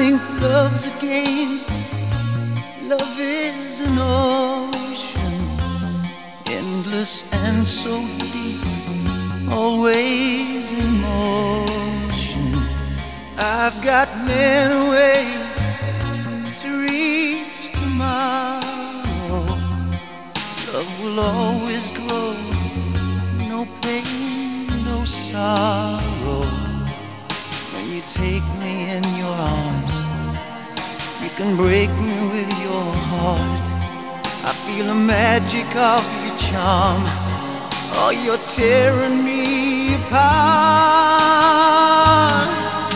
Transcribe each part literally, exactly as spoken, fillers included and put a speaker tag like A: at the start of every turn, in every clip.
A: think love's a game. Love is an ocean, endless and so deep, always in motion. I've got many ways to reach tomorrow. Love will always grow, no pain, no sorrow. When you take me in your arms, you can break me with your heart. I feel the magic of your charm. Oh, you're tearing me apart.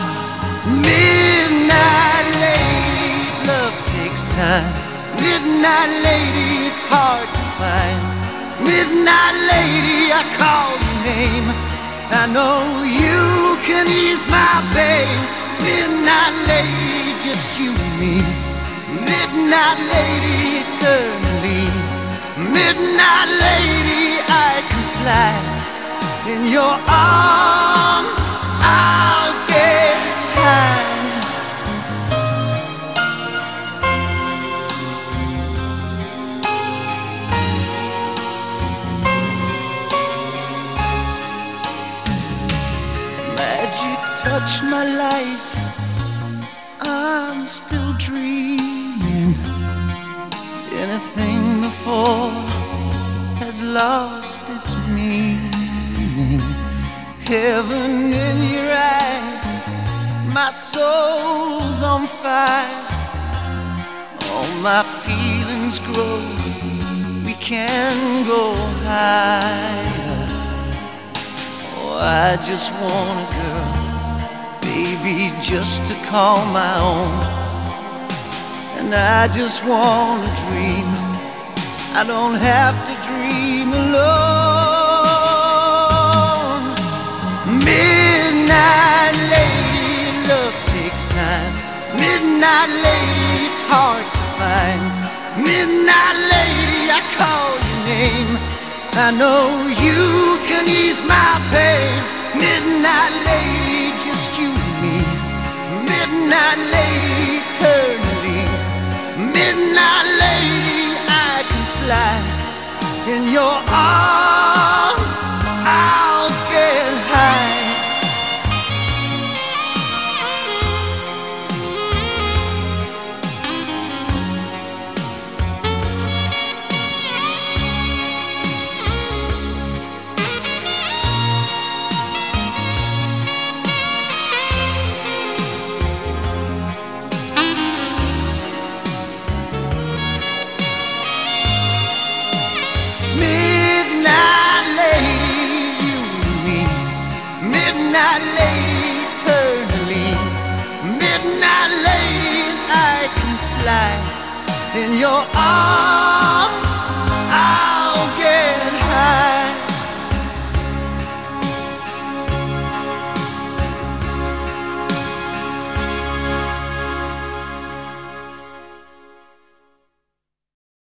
A: Midnight lady, love takes time. Midnight lady, it's hard to find. Midnight lady, I call your name. I know you can ease my pain. Midnight lady, just you and me. Midnight lady, eternally. Midnight lady, I can fly. In your arms, I'll get high. Magic touch my life, I'm still dreaming. Anything before has lost its meaning. Heaven in your eyes, my soul's on fire. All my feelings grow, we can go higher. Oh, I just want a girl, baby, just to call my own. And I just want to dream, I don't have to dream alone. Midnight lady, love takes time. Midnight lady, it's hard to find. Midnight lady, I call your name. I know you can ease my pain. Midnight lady, just you and me. Midnight lady, eternally. Midnight lady, I can fly. In your arms, I'll get high. Midnight lady, eternally. Midnight lady, I can fly. In your arms,